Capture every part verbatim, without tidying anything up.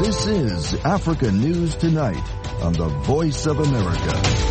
This is Africa News Tonight on the Voice of America.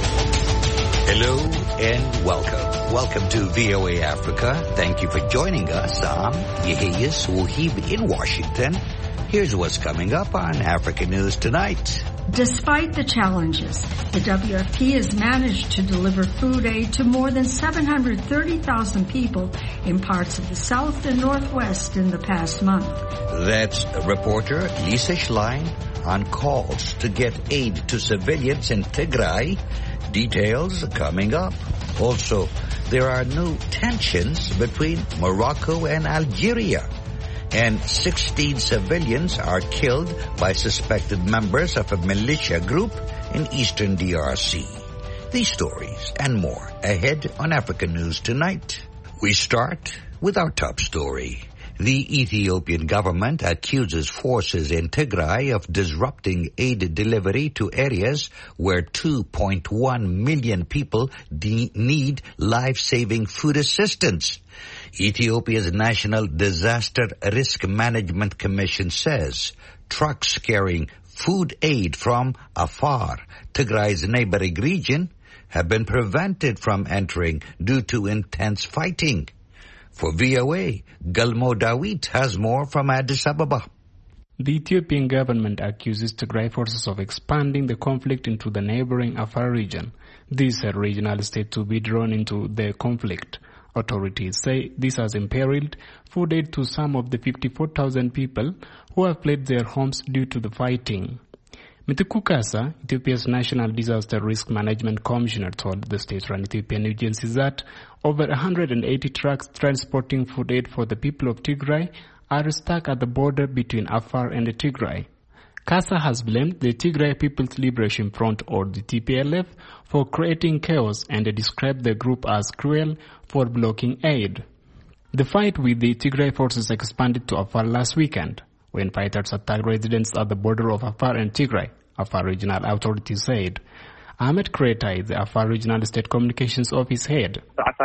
Hello and welcome. Welcome to V O A Africa. Thank you for joining us. I'm Yeheyes Wahib in Washington. Here's what's coming up on Africa News Tonight. Despite the challenges, the W F P has managed to deliver food aid to more than seven hundred thirty thousand people in parts of the South and Northwest in the past month. That's reporter Lisa Schlein on calls to get aid to civilians in Tigray. Details coming up. Also, there are new tensions between Morocco and Algeria. And sixteen civilians are killed by suspected members of a militia group in eastern D R C. These stories and more ahead on African News Tonight. We start with our top story. The Ethiopian government accuses forces in Tigray of disrupting aid delivery to areas where two point one million people de- need life-saving food assistance. Ethiopia's National Disaster Risk Management Commission says trucks carrying food aid from Afar, Tigray's neighboring region, have been prevented from entering due to intense fighting. For V O A, Galmo Dawit has more from Addis Ababa. The Ethiopian government accuses Tigray forces of expanding the conflict into the neighboring Afar region. This is a regional state to be drawn into the conflict. Authorities say this has imperiled food aid to some of the fifty-four thousand people who have fled their homes due to the fighting. Mitiku Kasa, Ethiopia's National Disaster Risk Management Commissioner, told the state-run Ethiopian agency that over one hundred eighty trucks transporting food aid for the people of Tigray are stuck at the border between Afar and Tigray. Kasa has blamed the Tigray People's Liberation Front, or the T P L F, for creating chaos and described the group as cruel for blocking aid. The fight with the Tigray forces expanded to Afar last weekend, when fighters attacked residents at the border of Afar and Tigray, Afar regional authorities said. Ahmed Kreta is the Afar Regional State Communications Office head.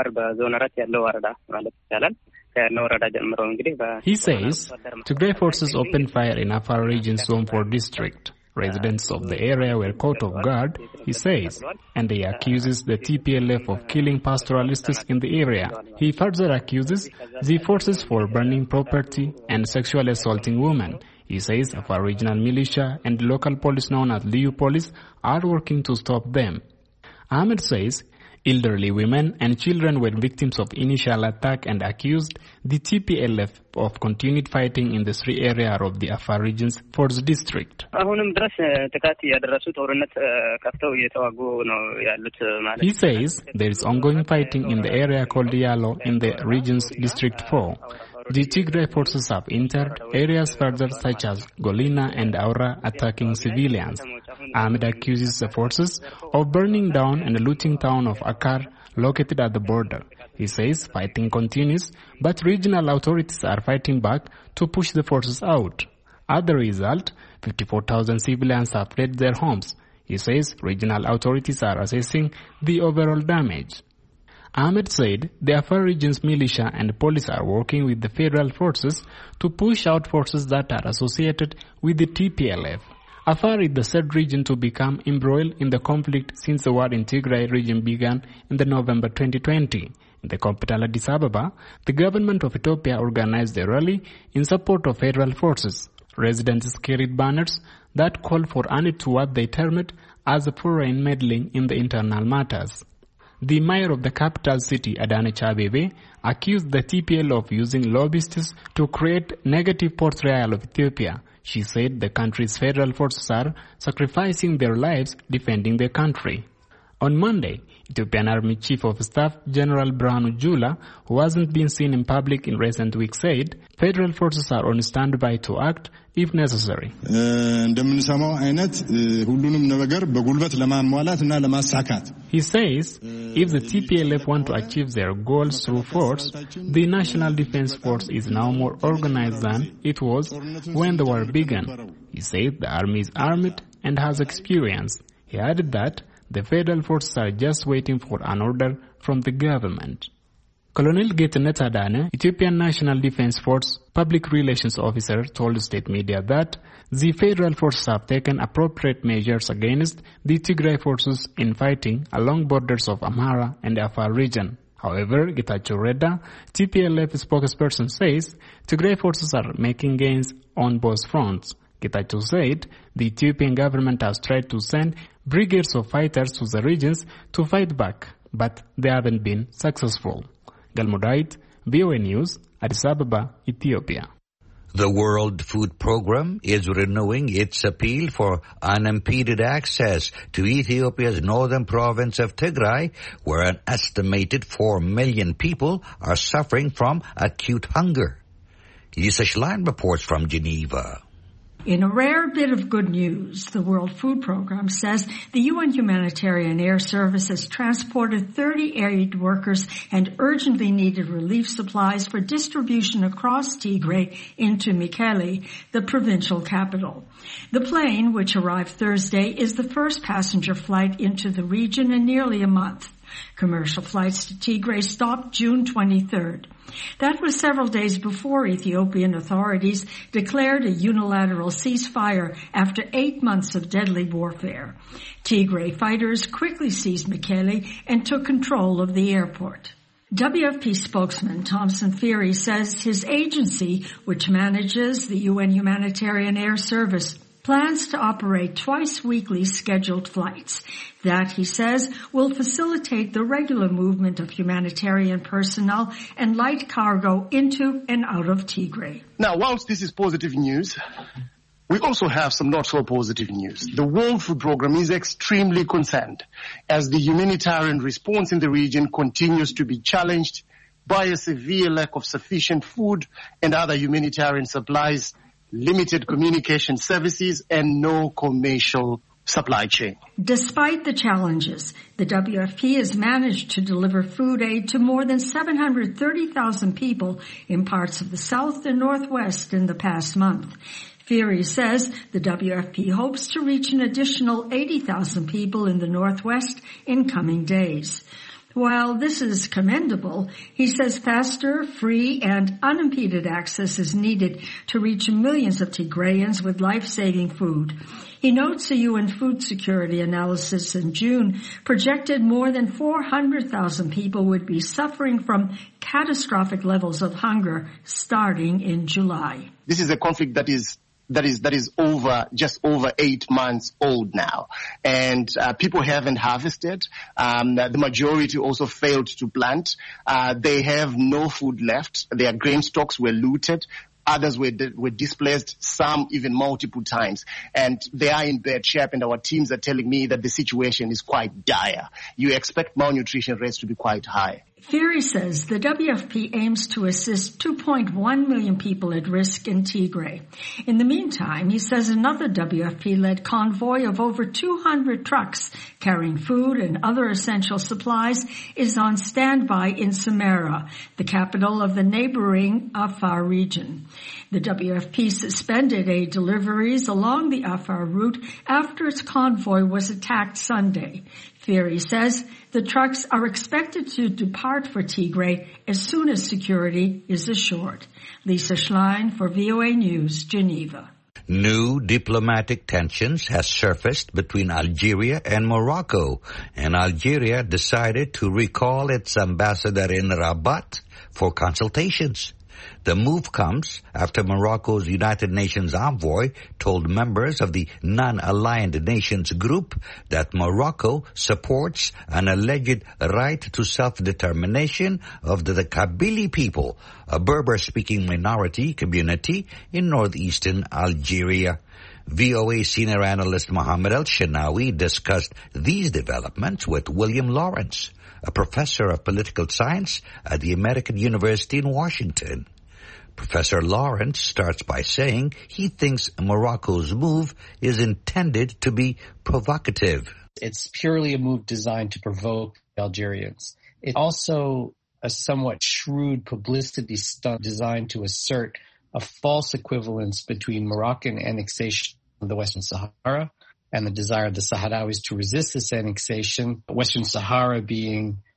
He says Tigray forces opened fire in Afar region's Zone four district. Residents of the area were caught off guard, he says, and he accuses the T P L F of killing pastoralists in the area. He further accuses the forces for burning property and sexually assaulting women. He says Afar regional militia and local police known as Liu Police are working to stop them. Ahmed says elderly women and children were victims of initial attack and accused the T P L F of continued fighting in the three area of the Afar region's fourth district. He says there is ongoing fighting in the area called Yalo in the region's District four. The Tigray forces have entered areas further such as Golina and Aura, attacking civilians. Ahmed accuses the forces of burning down and looting town of Akar, located at the border. He says fighting continues, but regional authorities are fighting back to push the forces out. As a result, fifty-four thousand civilians have fled their homes. He says regional authorities are assessing the overall damage. Ahmed said the Afar region's militia and police are working with the federal forces to push out forces that are associated with the T P L F. Afar is the third region to become embroiled in the conflict since the war in Tigray region began in the November twenty twenty. In the capital Addis Ababa, the government of Ethiopia organized a rally in support of federal forces. Residents carried banners that called for an end to what they termed as a foreign meddling in the internal matters. The mayor of the capital city, Adanechi Abebe, accused the T P L of using lobbyists to create negative portrayal of Ethiopia. She said the country's federal forces are sacrificing their lives defending their country. On Monday, Ethiopian Army Chief of Staff General Birhanu Jula, who hasn't been seen in public in recent weeks, said federal forces are on standby to act if necessary. He says if the T P L F want to achieve their goals through force, the National Defense Force is now more organized than it was when the war began. He said the army is armed and has experience. He added that the federal forces are just waiting for an order from the government. Colonel Getnet Adane, Ethiopian National Defense Force public relations officer told state media that the federal forces have taken appropriate measures against the Tigray forces in fighting along borders of Amhara and Afar region. However, Getachew Reda, T P L F spokesperson, says Tigray forces are making gains on both fronts. Getachew said the Ethiopian government has tried to send brigades of fighters to the regions to fight back, but they haven't been successful. Galmudait, V O A News, Addis Ababa, Ethiopia. The World Food Programme is renewing its appeal for unimpeded access to Ethiopia's northern province of Tigray, where an estimated four million people are suffering from acute hunger. Lisa Schlein reports from Geneva. In a rare bit of good news, the World Food Programme says the U N Humanitarian Air Service has transported thirty aid workers and urgently needed relief supplies for distribution across Tigray into Mekelle, the provincial capital. The plane, which arrived Thursday, is the first passenger flight into the region in nearly a month. Commercial flights to Tigray stopped June twenty-third. That was several days before Ethiopian authorities declared a unilateral ceasefire after eight months of deadly warfare. Tigray fighters quickly seized Mekelle and took control of the airport. W F P spokesman Thomson Feary says his agency, which manages the U N Humanitarian Air Service, plans to operate twice weekly scheduled flights. That, he says, will facilitate the regular movement of humanitarian personnel and light cargo into and out of Tigray. Now, whilst this is positive news, we also have some not so positive news. The World Food Programme is extremely concerned as the humanitarian response in the region continues to be challenged by a severe lack of sufficient food and other humanitarian supplies, limited communication services, and no commercial supply chain. Despite the challenges, the W F P has managed to deliver food aid to more than seven hundred thirty thousand people in parts of the South and Northwest in the past month. Feary says the W F P hopes to reach an additional eighty thousand people in the Northwest in coming days. While this is commendable, he says faster, free, and unimpeded access is needed to reach millions of Tigrayans with life-saving food. He notes a U N food security analysis in June projected more than four hundred thousand people would be suffering from catastrophic levels of hunger starting in July. This is a conflict that is That is, that is over, just over eight months old now. And, uh, people haven't harvested. Um, the majority also failed to plant. Uh, they have no food left. Their grain stocks were looted. Others were, were displaced, some even multiple times. And they are in bad shape, and our teams are telling me that the situation is quite dire. You expect malnutrition rates to be quite high. Feary says the W F P aims to assist two point one million people at risk in Tigray. In the meantime, he says another W F P-led convoy of over two hundred trucks carrying food and other essential supplies is on standby in Samarra, the capital of the neighboring Afar region. The W F P suspended aid deliveries along the Afar route after its convoy was attacked Sunday. Feary says the trucks are expected to depart for Tigray as soon as security is assured. Lisa Schlein for V O A News, Geneva. New diplomatic tensions has surfaced between Algeria and Morocco, and Algeria decided to recall its ambassador in Rabat for consultations. The move comes after Morocco's United Nations envoy told members of the non-aligned nations group that Morocco supports an alleged right to self-determination of the, the Kabylie people, a Berber-speaking minority community in northeastern Algeria. V O A senior analyst Mohammed El-Shenawi discussed these developments with William Lawrence, a professor of political science at the American University in Washington. Professor Lawrence starts by saying he thinks Morocco's move is intended to be provocative. It's purely a move designed to provoke Algerians. It's also a somewhat shrewd publicity stunt designed to assert a false equivalence between Moroccan annexation of the Western Sahara and the desire of the Sahrawis to resist this annexation, Western Sahara being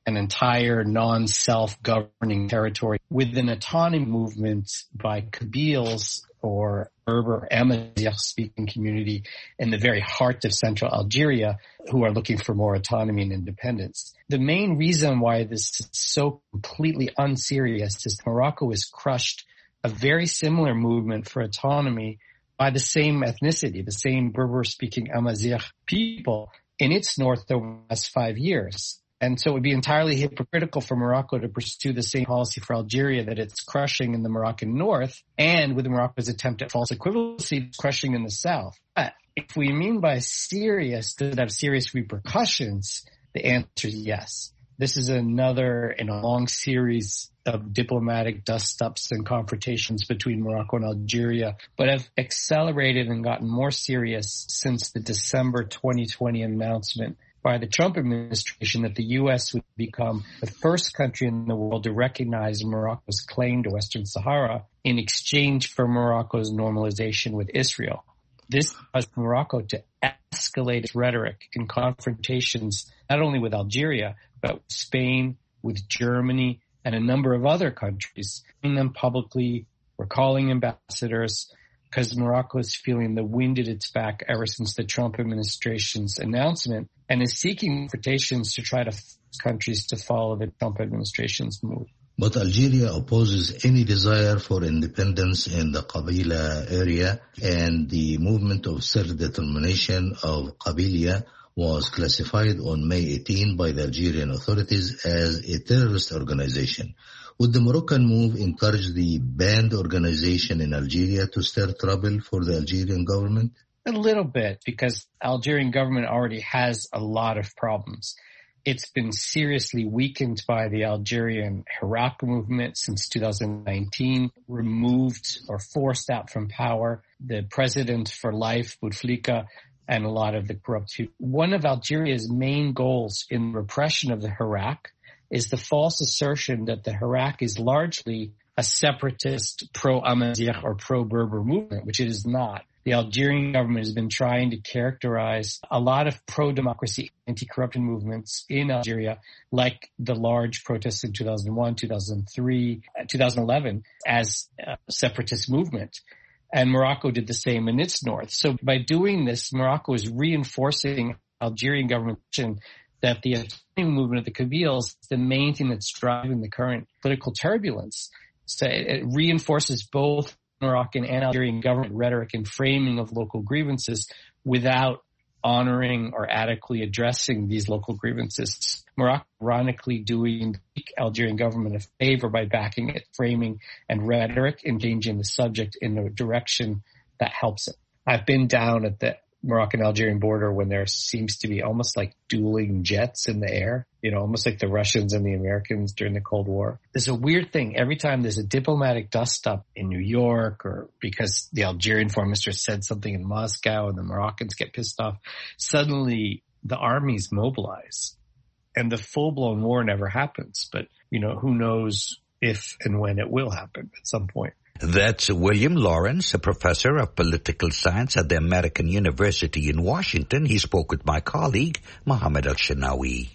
an entire non-self-governing territory with an autonomy movement by Kabyles or Berber Amazigh-speaking community in the very heart of central Algeria who are looking for more autonomy and independence. The main reason why this is so completely unserious is Morocco has crushed a very similar movement for autonomy by the same ethnicity, the same Berber-speaking Amazigh people in its north over the last five years. And so it would be entirely hypocritical for Morocco to pursue the same policy for Algeria that it's crushing in the Moroccan north, and with Morocco's attempt at false equivalency, it's crushing in the south. But if we mean by serious, does it have serious repercussions? The answer is yes. This is another in a long series of diplomatic dust-ups and confrontations between Morocco and Algeria, but have accelerated and gotten more serious since the December twenty twenty announcement by the Trump administration that the U S would become the first country in the world to recognize Morocco's claim to Western Sahara in exchange for Morocco's normalization with Israel. This caused Morocco to escalate its rhetoric in confrontations not only with Algeria, but with Spain, with Germany, and a number of other countries, saying them publicly, recalling ambassadors, because Morocco is feeling the wind at its back ever since the Trump administration's announcement and is seeking invitations to try to force countries to follow the Trump administration's move. But Algeria opposes any desire for independence in the Qabila area, and the movement of self-determination of Qabilia was classified on May eighteenth by the Algerian authorities as a terrorist organization. Would the Moroccan move encourage the banned organization in Algeria to stir trouble for the Algerian government? A little bit, because the Algerian government already has a lot of problems. It's been seriously weakened by the Algerian Hirak movement since two thousand nineteen, removed or forced out from power the president for life, Bouteflika, and a lot of the corrupt people. One of Algeria's main goals in repression of the Hirak is the false assertion that the Hirak is largely a separatist pro-Amazigh or pro-Berber movement, which it is not. The Algerian government has been trying to characterize a lot of pro-democracy, anti-corruption movements in Algeria, like the large protests in two thousand one, two thousand three, two thousand eleven, as a separatist movement. And Morocco did the same in its north. So by doing this, Morocco is reinforcing Algerian government that the autonomy movement of the Kabyles is the main thing that's driving the current political turbulence. So it reinforces both Moroccan and Algerian government rhetoric and framing of local grievances without honoring or adequately addressing these local grievances. Morocco ironically doing the Algerian government a favor by backing it, framing and rhetoric, and changing the subject in a direction that helps it. I've been down at the Moroccan-Algerian border when there seems to be almost like dueling jets in the air, you know, almost like the Russians and the Americans during the Cold War. There's a weird thing. Every time there's a diplomatic dust-up in New York, or because the Algerian foreign minister said something in Moscow and the Moroccans get pissed off, suddenly the armies mobilize and the full-blown war never happens. But, you know, who knows if and when it will happen at some point. That's William Lawrence, a professor of political science at the American University in Washington. He spoke with my colleague, Mohammed Al-Shinawi.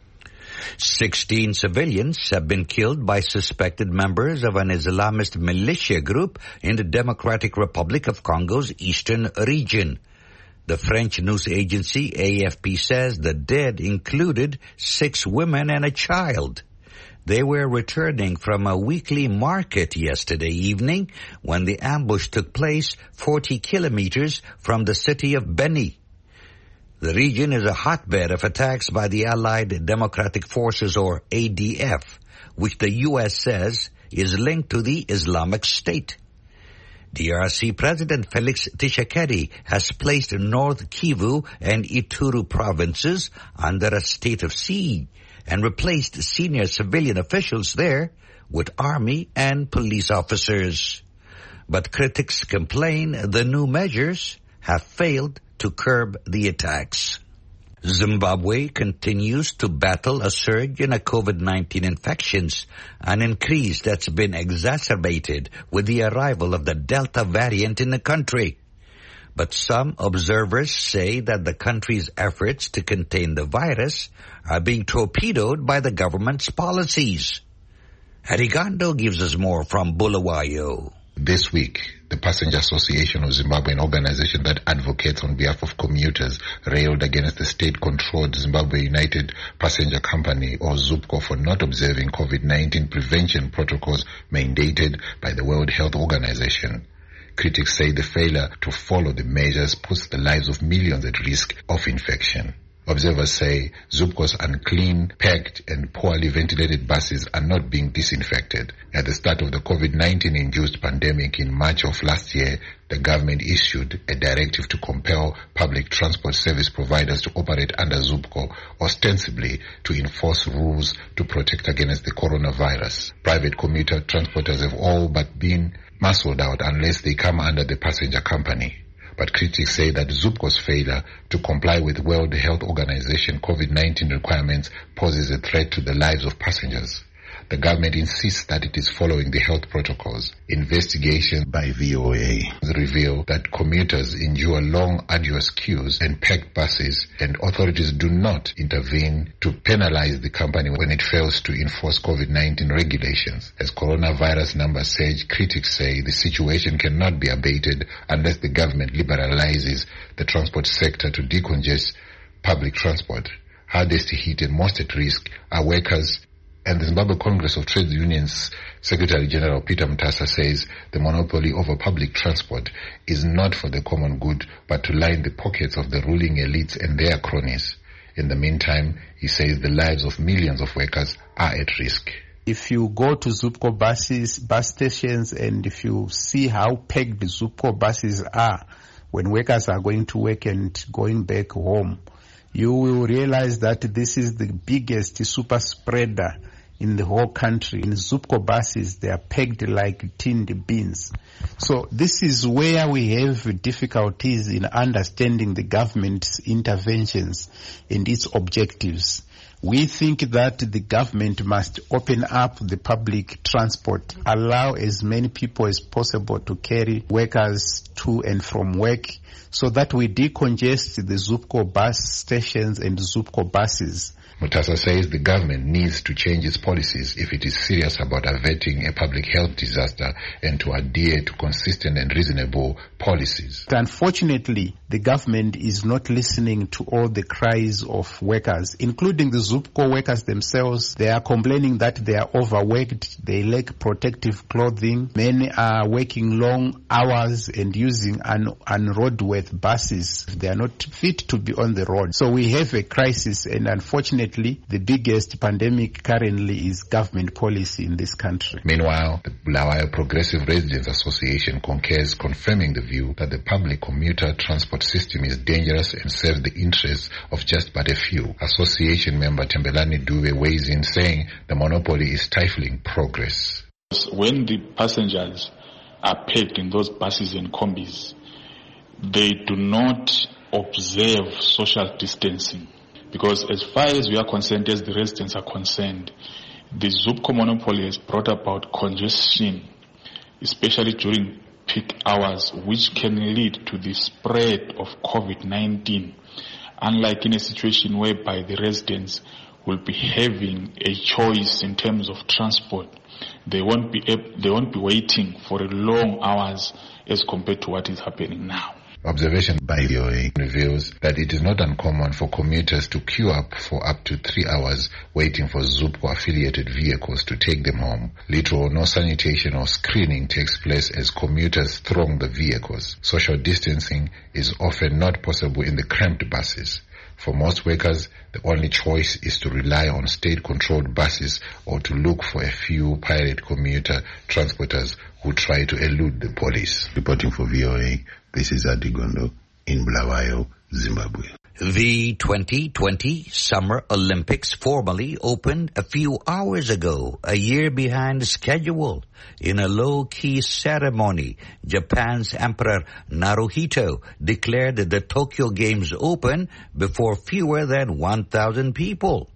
Sixteen civilians have been killed by suspected members of an Islamist militia group in the Democratic Republic of Congo's eastern region. The French news agency A F P says the dead included six women and a child. They were returning from a weekly market yesterday evening when the ambush took place forty kilometers from the city of Beni. The region is a hotbed of attacks by the Allied Democratic Forces, or A D F, which the U S says is linked to the Islamic State. D R C President Felix Tshisekedi has placed North Kivu and Ituri provinces under a state of siege and replaced senior civilian officials there with army and police officers. But critics complain the new measures have failed to curb the attacks. Zimbabwe continues to battle a surge in COVID nineteen infections, an increase that's been exacerbated with the arrival of the Delta variant in the country. But some observers say that the country's efforts to contain the virus are being torpedoed by the government's policies. Harigando gives us more from Bulawayo. This week, the Passenger Association of Zimbabwe, an organization that advocates on behalf of commuters, railed against the state-controlled Zimbabwe United Passenger Company, or ZUPCO, for not observing COVID nineteen prevention protocols mandated by the World Health Organization. Critics say the failure to follow the measures puts the lives of millions at risk of infection. Observers say ZUPCO's unclean, packed, and poorly ventilated buses are not being disinfected. At the start of the COVID nineteen induced pandemic in March of last year, the government issued a directive to compel public transport service providers to operate under ZUPCO, ostensibly to enforce rules to protect against the coronavirus. Private commuter transporters have all but been muscled out unless they come under the passenger company. But critics say that ZUPCO's failure to comply with World Health Organization COVID nineteen requirements poses a threat to the lives of passengers. The government insists that it is following the health protocols. Investigations by V O A reveal that commuters endure long, arduous queues and packed buses, and authorities do not intervene to penalize the company when it fails to enforce COVID nineteen regulations. As coronavirus numbers surge, critics say the situation cannot be abated unless the government liberalizes the transport sector to decongest public transport. Hardest hit and most at risk are workers. And the Zimbabwe Congress of Trade Unions Secretary General Peter Mutasa says the monopoly over public transport is not for the common good, but to line the pockets of the ruling elites and their cronies. In the meantime, he says the lives of millions of workers are at risk. If you go to ZUPCO buses, bus stations, and if you see how packed the ZUPCO buses are when workers are going to work and going back home, you will realize that this is the biggest super spreader in the whole country. In ZUPCO buses, they are pegged like tinned beans. So this is where we have difficulties in understanding the government's interventions and its objectives. We think that the government must open up the public transport, allow as many people as possible to carry workers to and from work, so that we decongest the ZUPCO bus stations and ZUPCO buses. Mutasa says the government needs to change its policies if it is serious about averting a public health disaster and to adhere to consistent and reasonable policies. Unfortunately, the government is not listening to all the cries of workers, including the ZUPCO workers themselves. They are complaining that they are overworked, they lack protective clothing. Many are working long hours and using un- unroadworthy buses. They are not fit to be on the road. So we have a crisis, and unfortunately, the biggest pandemic currently is government policy in this country. Meanwhile, the Bulawayo Progressive Residents Association concurs, confirming the view that the public commuter transport system is dangerous and serves the interests of just but a few. Association member Tembelani Dube weighs in, saying the monopoly is stifling progress. When the passengers are packed in those buses and combis, they do not observe social distancing. Because as far as we are concerned, as the residents are concerned, the ZUPCO monopoly has brought about congestion, especially during peak hours, which can lead to the spread of COVID nineteen, unlike in a situation whereby the residents will be having a choice in terms of transport. They won't be able, they won't be waiting for long hours as compared to what is happening now. Observation by V O A reveals that it is not uncommon for commuters to queue up for up to three hours waiting for ZUPCO-affiliated vehicles to take them home. Little or no sanitation or screening takes place as commuters throng the vehicles. Social distancing is often not possible in the cramped buses. For most workers, the only choice is to rely on state-controlled buses or to look for a few pirate commuter transporters who try to elude the police. Reporting for V O A, this is Adigondo in Bulawayo, Zimbabwe. The twenty twenty Summer Olympics formally opened a few hours ago, a year behind schedule. In a low-key ceremony, Japan's Emperor Naruhito declared the Tokyo Games open before fewer than one thousand people.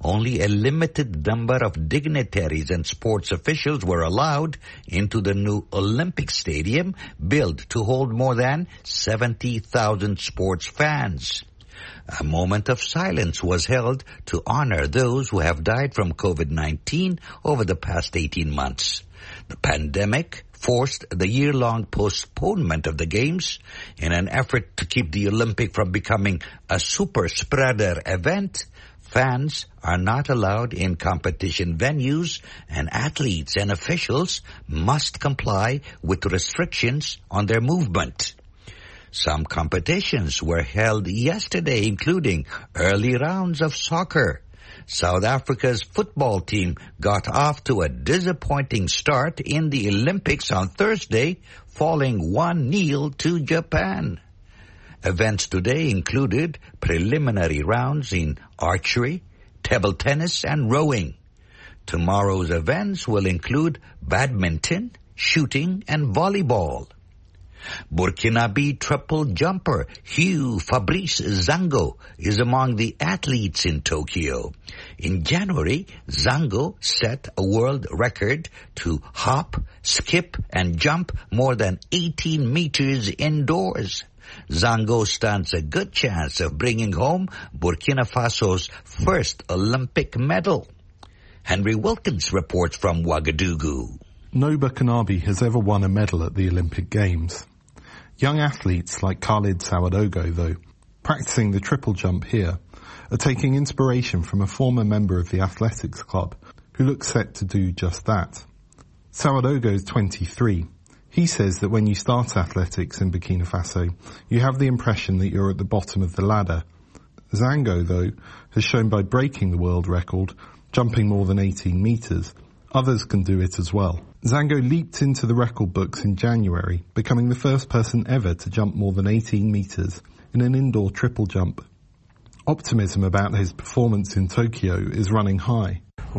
only a limited number of dignitaries and sports officials were allowed into the new Olympic Stadium, built to hold more than seventy thousand sports fans. A moment of silence was held to honor those who have died from COVID nineteen over the past eighteen months. The pandemic forced the year-long postponement of the Games in an effort to keep the Olympic from becoming a super-spreader event. Fans are not allowed in competition venues, and athletes and officials must comply with restrictions on their movement. Some competitions were held yesterday, including early rounds of soccer. South Africa's football team got off to a disappointing start in the Olympics on Thursday, falling one nil to Japan. Events today included preliminary rounds in archery, table tennis, and rowing. Tomorrow's events will include badminton, shooting, and volleyball. Burkinabe triple jumper Hugh Fabrice Zango is among the athletes in Tokyo. In January, Zango set a world record to hop, skip, and jump more than eighteen meters indoors. Zango stands a good chance of bringing home Burkina Faso's first Olympic medal. Henry Wilkins reports from Ouagadougou. No Burkinabe has ever won a medal at the Olympic Games. Young athletes like Khalid Sawadogo, though, practicing the triple jump here, are taking inspiration from a former member of the athletics club who looks set to do just that. Sawadogo is twenty-three. He says that when you start athletics in Burkina Faso, you have the impression that you're at the bottom of the ladder. Zango, though, has shown by breaking the world record, jumping more than eighteen meters, others can do it as well. Zango leaped into the record books in January, becoming the first person ever to jump more than eighteen meters in an indoor triple jump. Optimism about his performance in Tokyo is running high.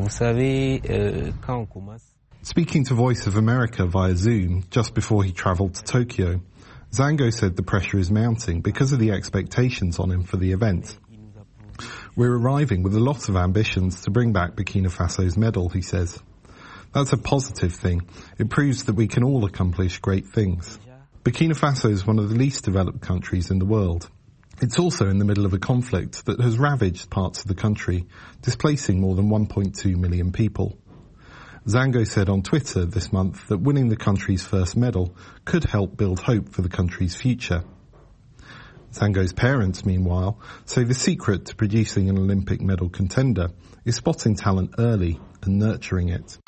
Speaking to Voice of America via Zoom just before he travelled to Tokyo, Zango said the pressure is mounting because of the expectations on him for the event. We're arriving with a lot of ambitions to bring back Burkina Faso's medal, he says. That's a positive thing. It proves that we can all accomplish great things. Burkina Faso is one of the least developed countries in the world. It's also in the middle of a conflict that has ravaged parts of the country, displacing more than one point two million people. Zango said on Twitter this month that winning the country's first medal could help build hope for the country's future. Zango's parents, meanwhile, say the secret to producing an Olympic medal contender is spotting talent early and nurturing it.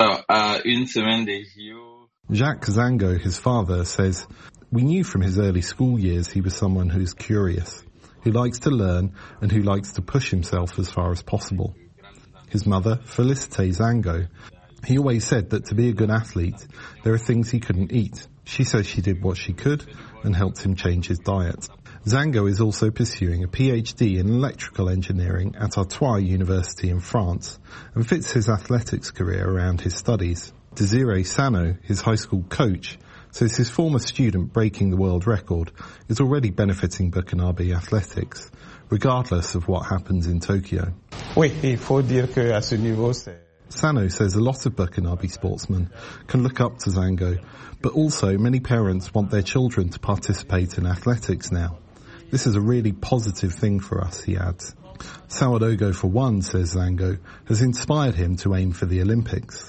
Jacques Zango, his father, says, "We knew from his early school years he was someone who is curious, who likes to learn and who likes to push himself as far as possible." His mother, Felicite Zango, he always said that to be a good athlete, there are things he couldn't eat. She says she did what she could and helped him change his diet. Zango is also pursuing a P H D in electrical engineering at Artois University in France and fits his athletics career around his studies. Desiree Sano, his high school coach, says his former student breaking the world record is already benefiting Burkinabe athletics, regardless of what happens in Tokyo. Oui, il faut dire que à ce niveau, c'est... Sano says a lot of Burkinabe sportsmen can look up to Zango, but also many parents want their children to participate in athletics now. This is a really positive thing for us, he adds. Sawadogo, for one, says Zango, has inspired him to aim for the Olympics.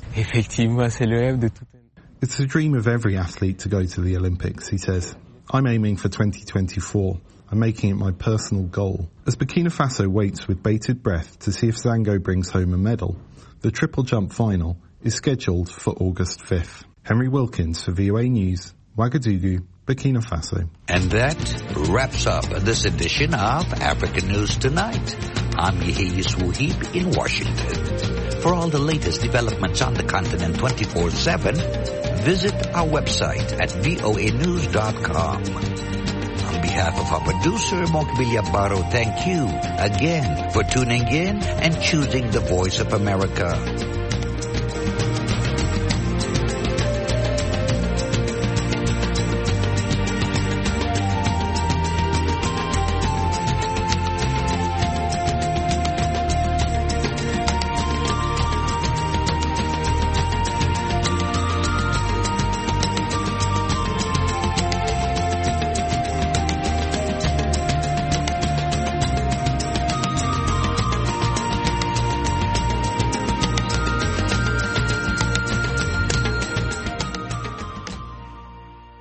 It's a dream of every athlete to go to the Olympics, he says. I'm aiming for twenty twenty-four. I'm making it my personal goal. As Burkina Faso waits with bated breath to see if Zango brings home a medal, the triple jump final is scheduled for August fifth. Henry Wilkins for V O A News, Ouagadougou, Burkina Faso. And that wraps up this edition of African News Tonight. I'm Yehiyas Wuhib in Washington. For all the latest developments on the continent twenty-four seven, visit our website at voa news dot com. On behalf of our producer, Mokbilia Baro, thank you again for tuning in and choosing the Voice of America.